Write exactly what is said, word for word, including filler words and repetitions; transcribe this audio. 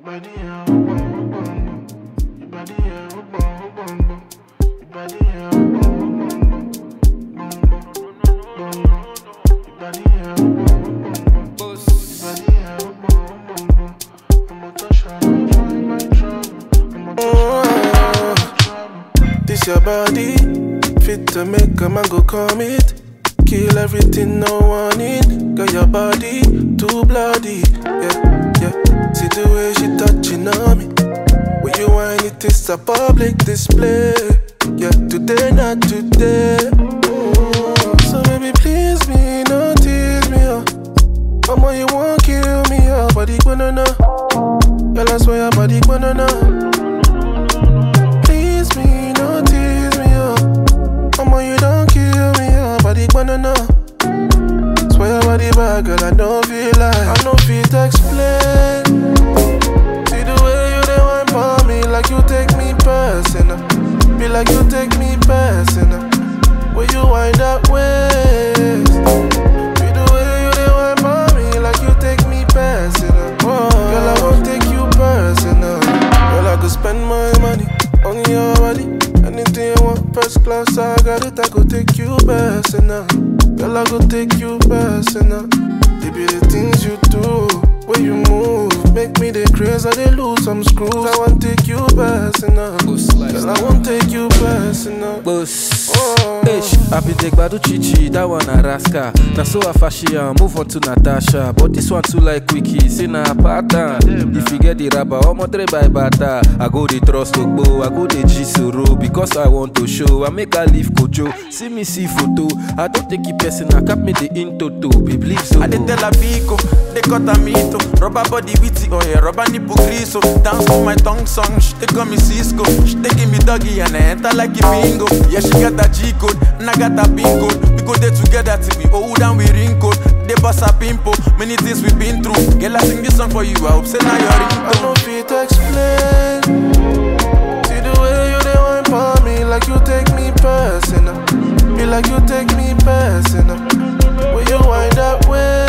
This your body, fit to make a man go commit. Kill everything, no one in. Got your body too bloody, yeah, yeah. See the way she touching on me. When you whine it, it's a public display. Yeah, today, not today. Oh, so baby, please me, no tease me, oh. Mama, you won't kill me, oh. Body banana, girl, I swear your body banana. Please me, no tease me, oh. Mama, you don't kill me, oh. Body banana. Swear your body bad, girl, I don't feel like I don't feel to explain. See the way you dey wine for me, like you take me personal. Be like you take me personal. When you wind that way. See the way you dey wine for me, like you take me personal. Whoa. Girl, I won't take you personal. Girl, I could spend my money on your body. Anything you want, first class, I got it, I could take you personal. Girl, I could take you personal. They be the things you do, when you move, make me the crazy, they lose some screws. I won't take you personal. Girl, I won't take you personal. Boss, oh. Ish, I been take Badu Chichi, that one a rascal. Now so I fashion, move on to Natasha. But this one too like quickie, say na a pattern. If you get the rapper, I'm a three by bata. I go the trust Ogbo, I go the G-Soro. Because I want to show, I make her leave Kojo. See me see photo, I don't take it personal, cap me the into to be believe so. I did tell a Pico, they cut a mito. Rubber body witty, oh yeah, rubber nipple griso. Dance for my tongue song, she take on me Cisco. She taking me doggy and I enter like a bingo. Yeah, she got a G code, and I got a pin code. We go there together till we old and we ring code. They bust a pimple, many things we been through. Girl, I sing this song for you, I hope say now you're ringtone. I don't feel to explain. See the way you dey wine for me, like you take me personal. Be like you take me personal. When you wind that way.